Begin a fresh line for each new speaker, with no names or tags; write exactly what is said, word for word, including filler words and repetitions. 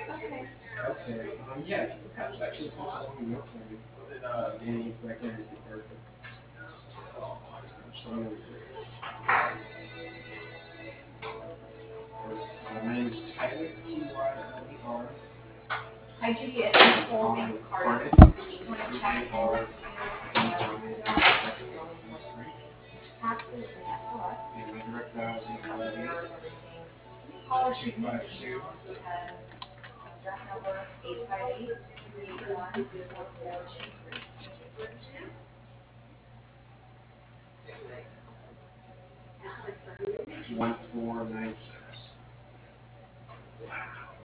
Okay.
Okay. Um, yeah, you can actually actually post it on the note for me. Uh, Danny, right there would be perfect. So, uh, my name is Tyler, T Y L E R.
I do get a full
Um,
name card.
Cardiff,
If you just want to
C
check
A R
in.
D I F E.
Absolutely, that's a lot.
And my direct dial is eight five eight,
Call or
two
shoot me an
five two.
email because direct number eight five eight, three eight one, four four two three.
one four nine six.